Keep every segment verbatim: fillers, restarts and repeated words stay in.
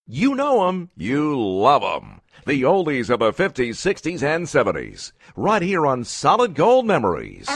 You know 'em, you love 'em. The oldies of the fifties, sixties, and seventies. Right here on Solid Gold Memories.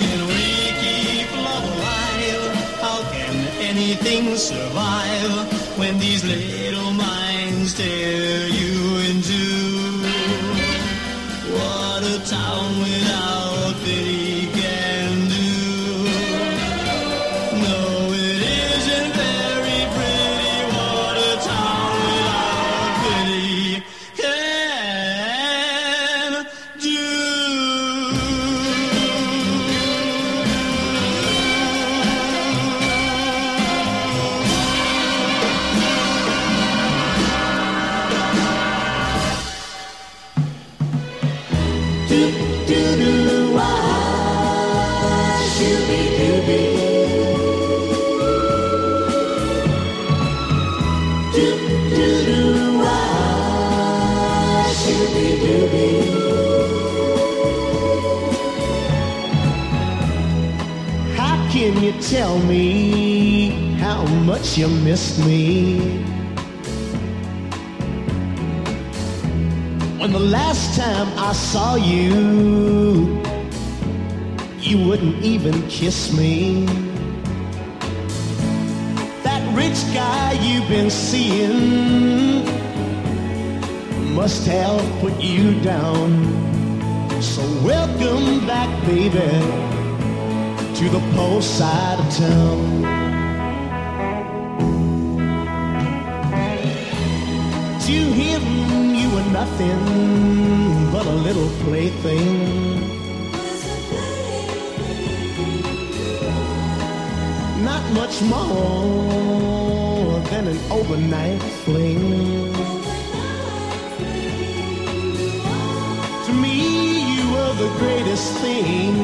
Anything survive when these little minds tear you into. What a town without pity can do. No, it isn't very pretty what a town without pity can do. How can you tell me how much you miss me? When the last time I saw you, you wouldn't even kiss me. That rich guy you've been seeing must have put you down. So welcome back, baby, to the poor side of town. To him you were nothing but a little plaything. Not much more than an overnight fling. To me you were the greatest thing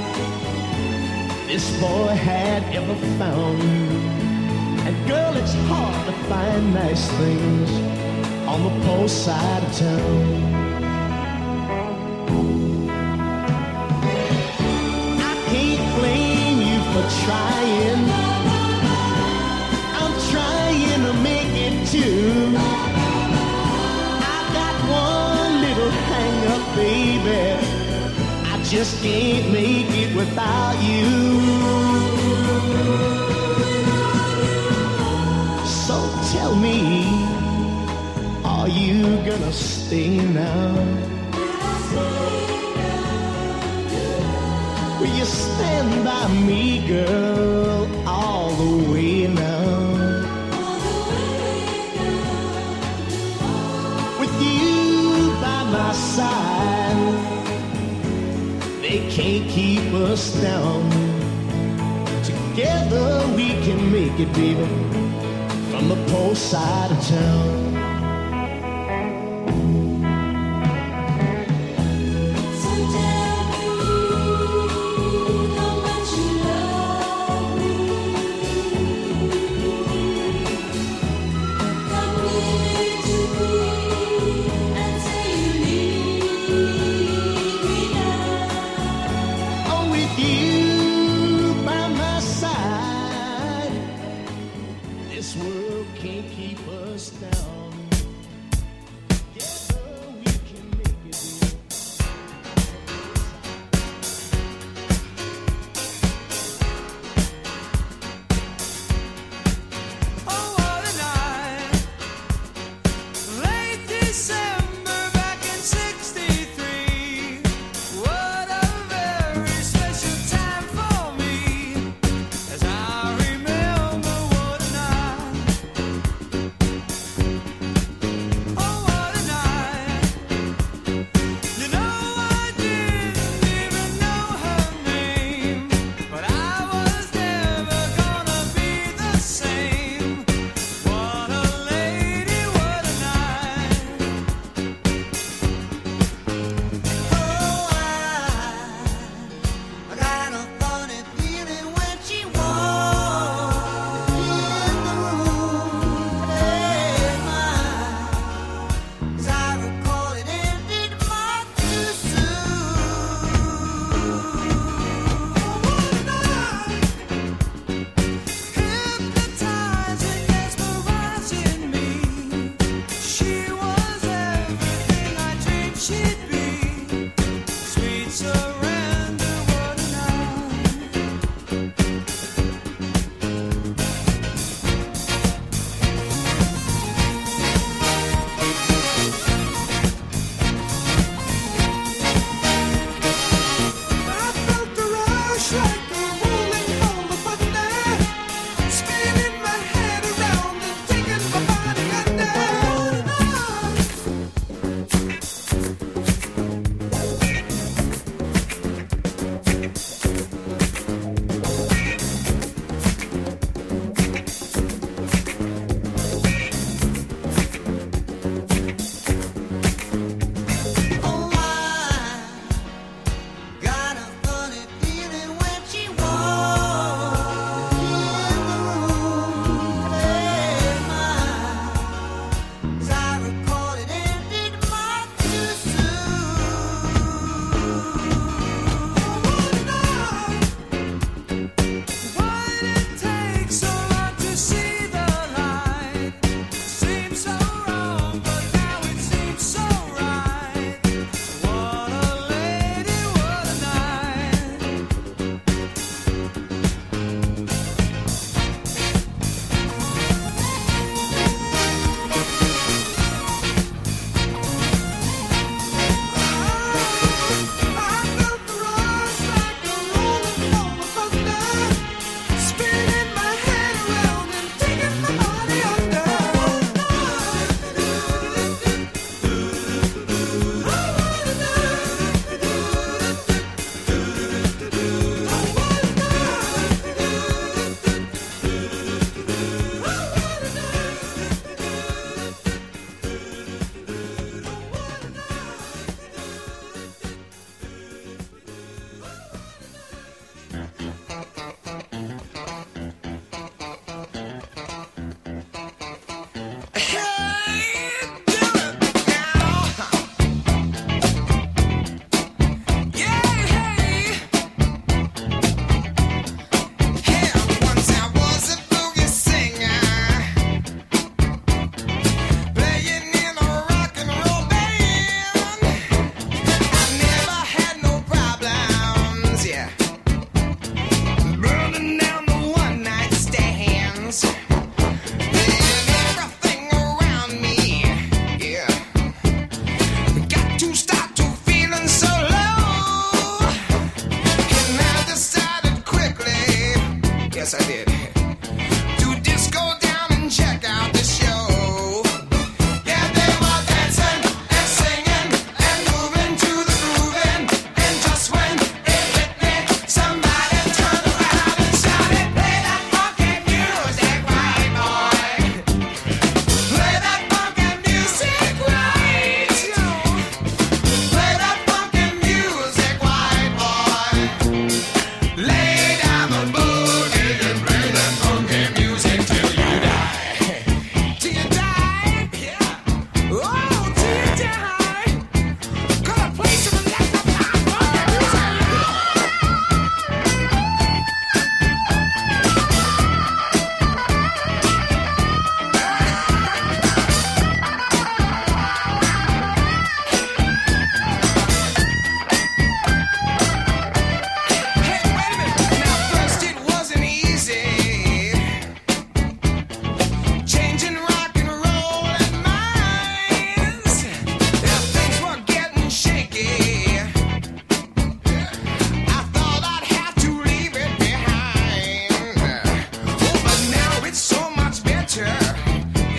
this boy had ever found. And girl, it's hard to find nice things on the poor side of town. I can't blame you for trying. I'm trying to make it too. I got one little hang up, baby. I just can't make it without you. So tell me, are you gonna stay now? Will you stand by me, girl, all the way now? With you by my side, they can't keep us down. Together we can make it, baby, from the poor side of town.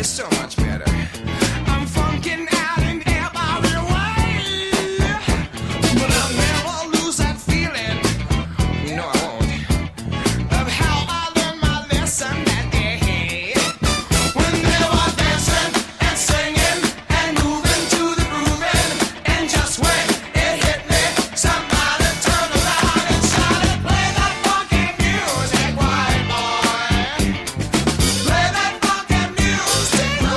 so much better. I'm funking out in every way, but I'll never lose that feeling. No, I won't. Of how I learned my lesson that day. When they were dancing and singing and moving to the grooving, and just when it hit me, somebody turned around and shouted, "Play that funky music, white boy. Play that funky music, white boy."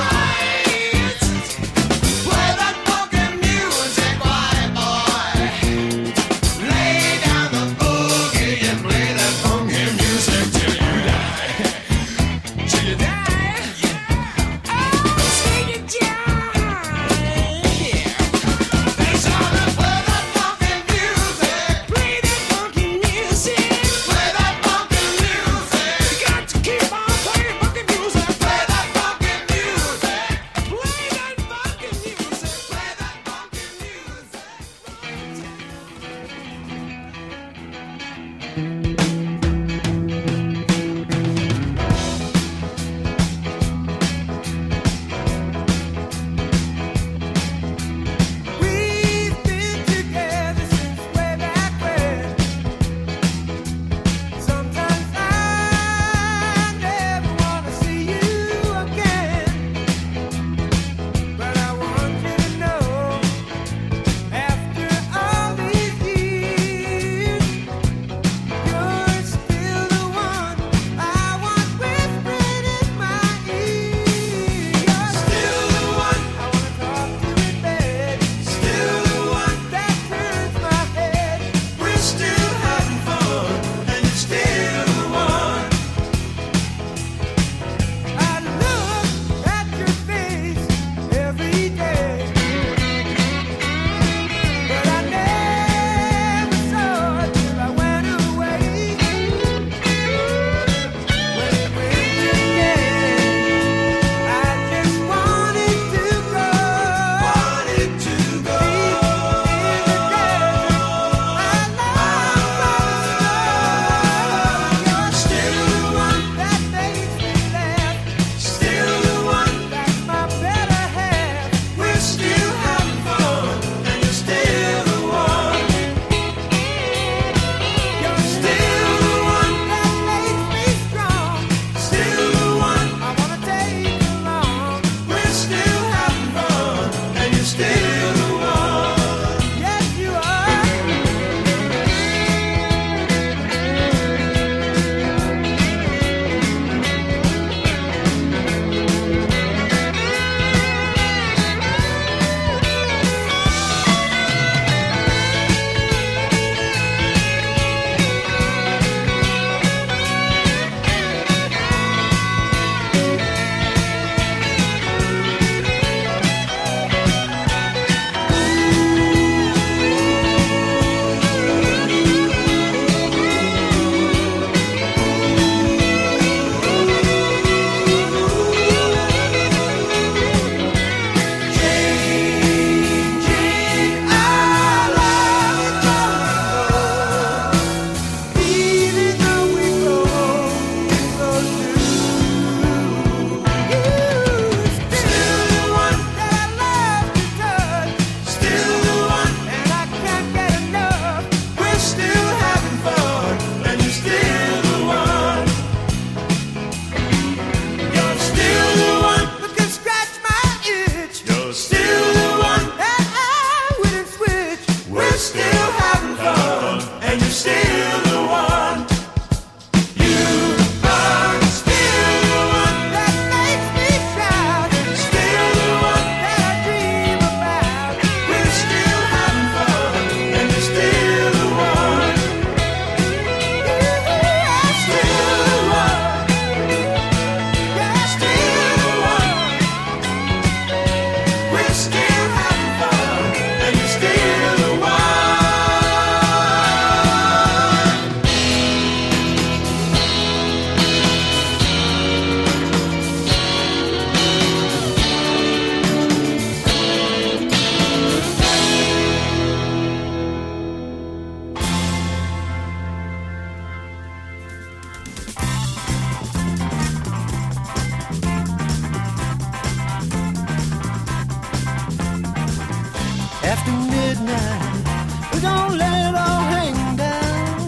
After midnight, we're gonna let it all hang down.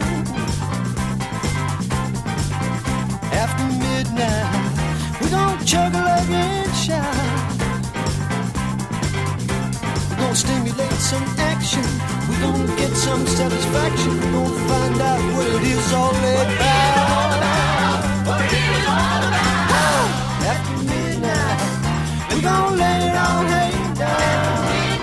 After midnight, we're gonna chug a lug and shout. We're gonna stimulate some action. We're gonna get some satisfaction. We're gonna find out what it is all about. What it is all about. After midnight, we're gonna let it all hang down.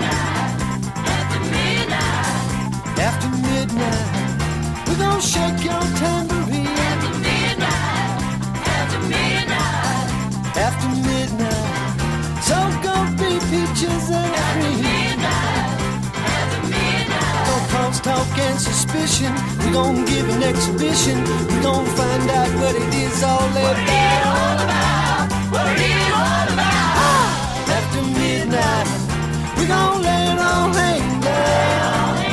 After midnight, we're gonna shake your tambourine. After midnight, after midnight, after midnight, so gonna be peaches and cream. After midnight, after midnight, no cross talk and suspicion. We're gonna give an exhibition. We're gonna find out what it is all about. What it is all about. What it is all about. Ah! After midnight, we're gonna let it all hang down.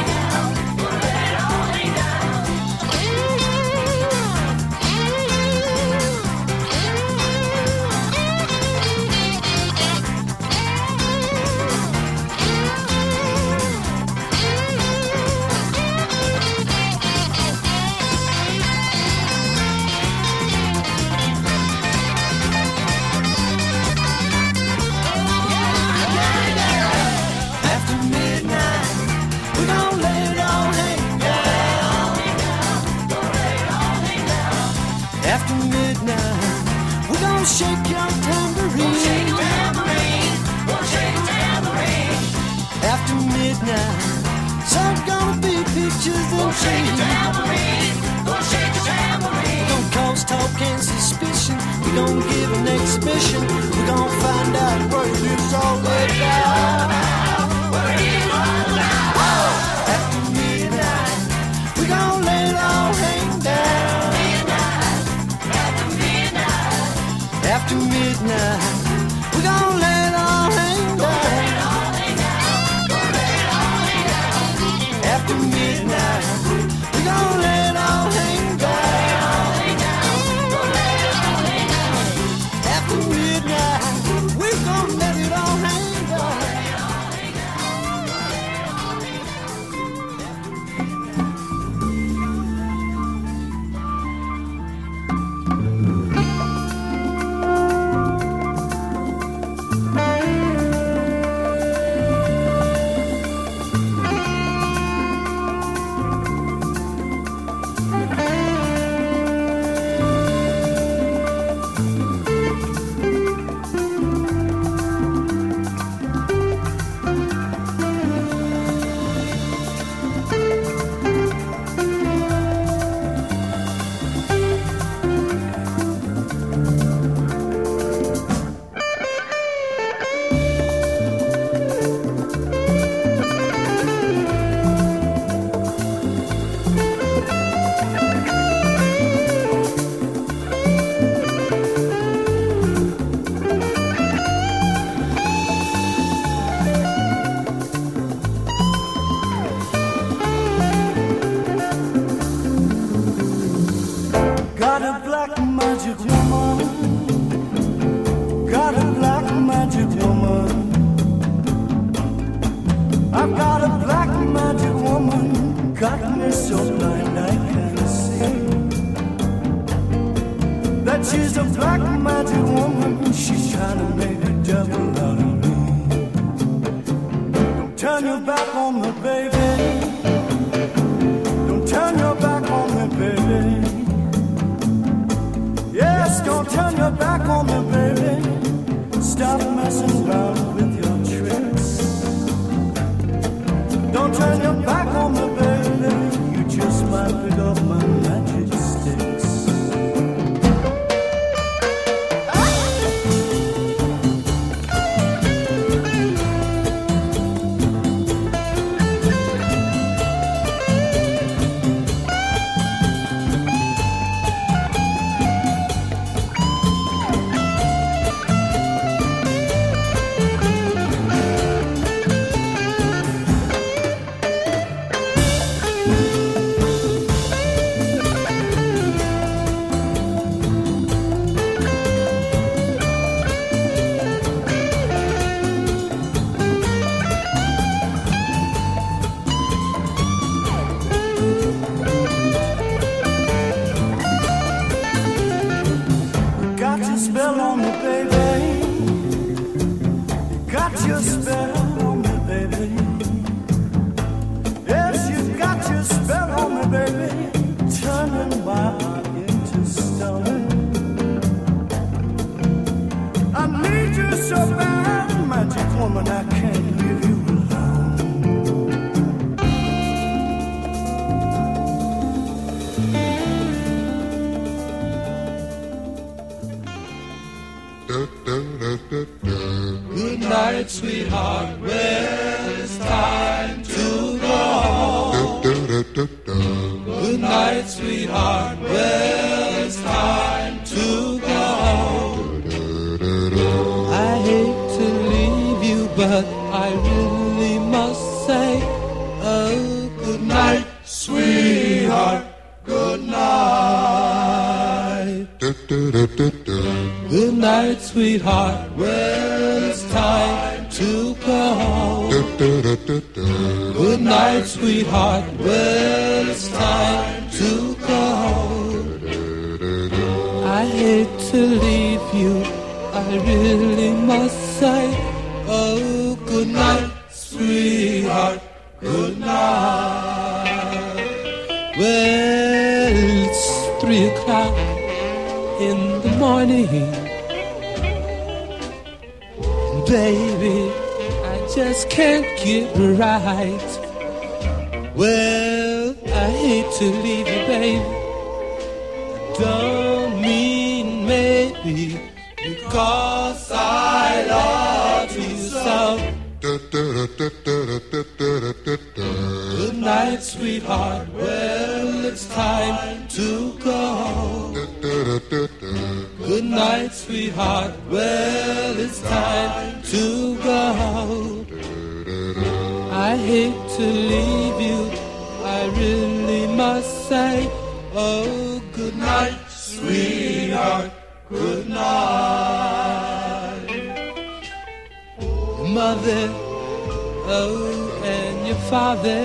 Shake your tambourine. Shake your tambourine. Shake your tambourine. After midnight, some gonna be pictures and trees. Shake your tambourine. Shake your tambourine. We're gonna cause talk and suspicion. We're gonna give an exhibition. We're gonna find out what it is all about. What it is all about. After midnight, we're gonna let it all hang down. After midnight, we're gonna let it all hang down. After midnight, we're gonna let it all hang down. After midnight, we're gonna let it all hang down. you're so bad, magic woman, I can't leave you alone. Good night, sweetheart. Well, it's time to go home. Good night, sweetheart. Well, it's time to go home. I hate to leave you, but I really must say, oh, good night, sweetheart. Good night. Good night, sweetheart. Well, it's time to go home. Good night, sweetheart. Well, it's time to go home. I hate to leave you, I really must say, oh, good night, sweetheart. Good night. Well, it's three o'clock in the morning. Baby, I just can't get right. Well, I hate to leave you, baby. Don't mean maybe, because I love you so. Good night, sweetheart. Well, it's time to go. Good night, sweetheart. Well, it's time to go. I hate to leave you, I really must say, oh, good night, sweetheart. Good night. Mother, oh, and your father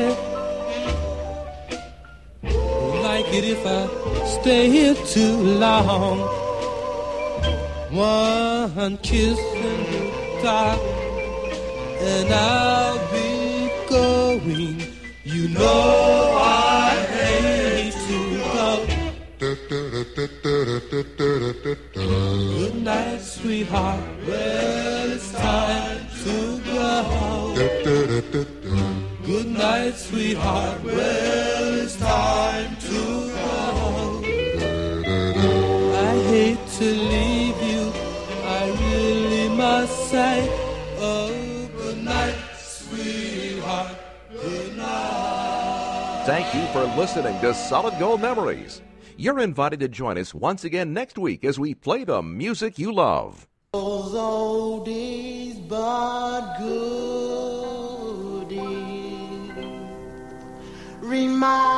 like it if I stay here too long. One kiss in the dark, and I'll be going. You know I hate to go. Good night, sweetheart. Well, it's time to go. Good night, sweetheart. Well, it's time to go. I hate to leave you, I really must say, oh, good night, sweetheart. Good night. Thank you for listening to Solid Gold Memories. You're invited to join us once again next week as we play the music you love. Those old days, but goodies remind